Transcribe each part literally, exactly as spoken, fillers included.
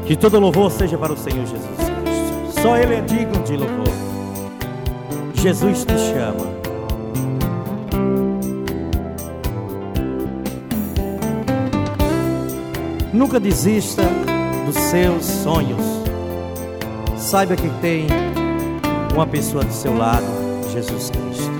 Que todo louvor seja para o Senhor Jesus Cristo. Só Ele é digno de louvor. Jesus te chama. Nunca desista dos seus sonhos. Saiba que tem uma pessoa do seu lado, Jesus Cristo.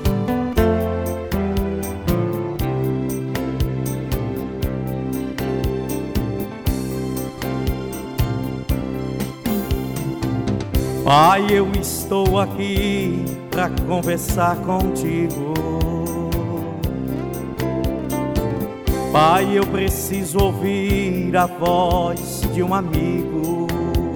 Pai, eu estou aqui para conversar contigo. Pai, eu preciso ouvir a voz de um amigo.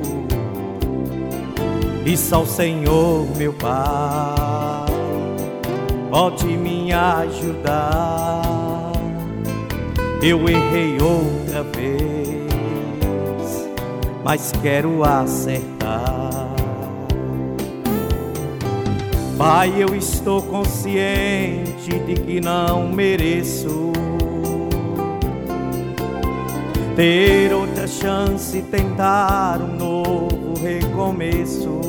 E só o Senhor, meu Pai, pode me ajudar. Eu errei outra vez, mas quero acertar. Pai, eu estou consciente de que não mereço ter outra chance e tentar um novo recomeço.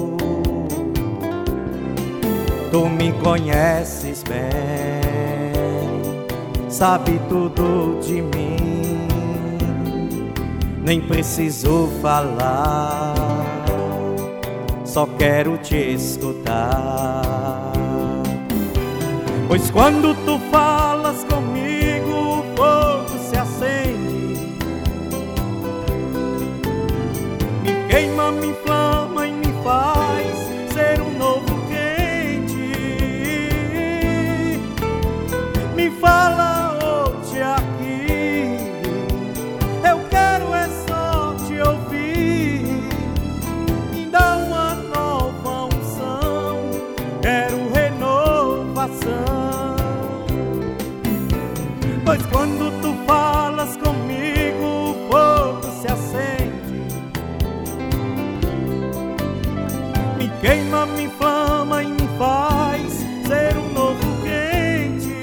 Tu me conheces bem, sabe tudo de mim, nem preciso falar, só quero te escutar. Pois quando tu falas comigo, o fogo se acende, me queima, me inflama e me faz ser um novo crente. Me fala hoje aqui, eu quero é só te ouvir. Me dá uma nova unção, quero renovação. Pois quando tu falas comigo, o fogo se acende, me queima, me inflama e me faz ser um novo crente.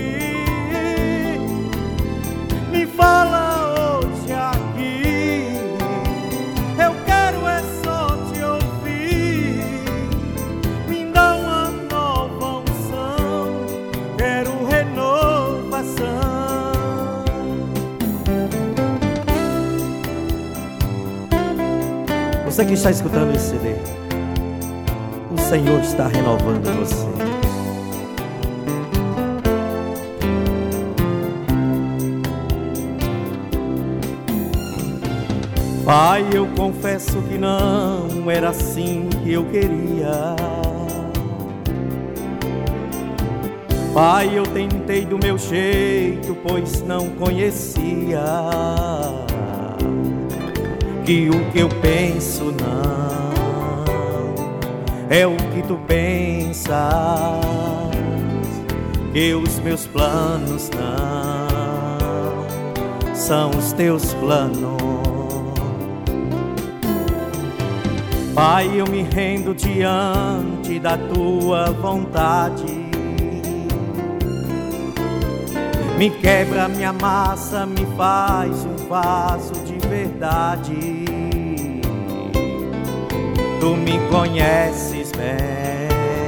Me fala hoje aqui, eu quero é só te ouvir. Me dá uma nova unção, quero renovação. Você que está escutando esse C D, o Senhor está renovando você. Pai, eu confesso que não era assim que eu queria. Pai, eu tentei do meu jeito, pois não conhecia que o que eu penso não é o que tu pensas, que os meus planos não são os teus planos. Pai, eu me rendo diante da tua vontade. Me quebra, me amassa, me faz um vaso de verdade. Tu me conheces bem,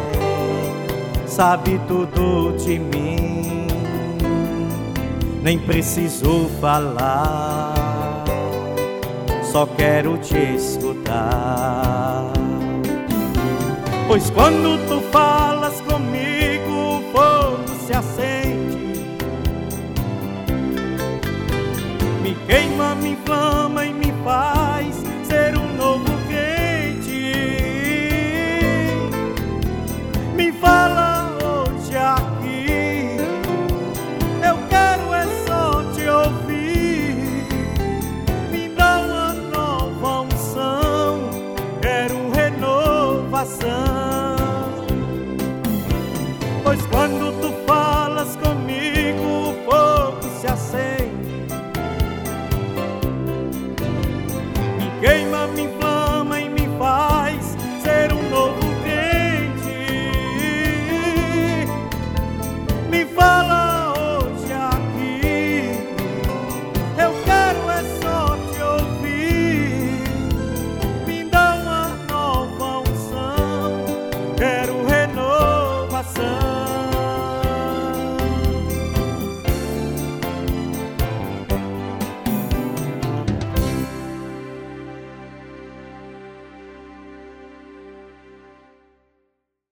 sabe tudo de mim, nem preciso falar, só quero te escutar. Pois quando tu falas comigo, o fogo se acende, me queima, me inflama e me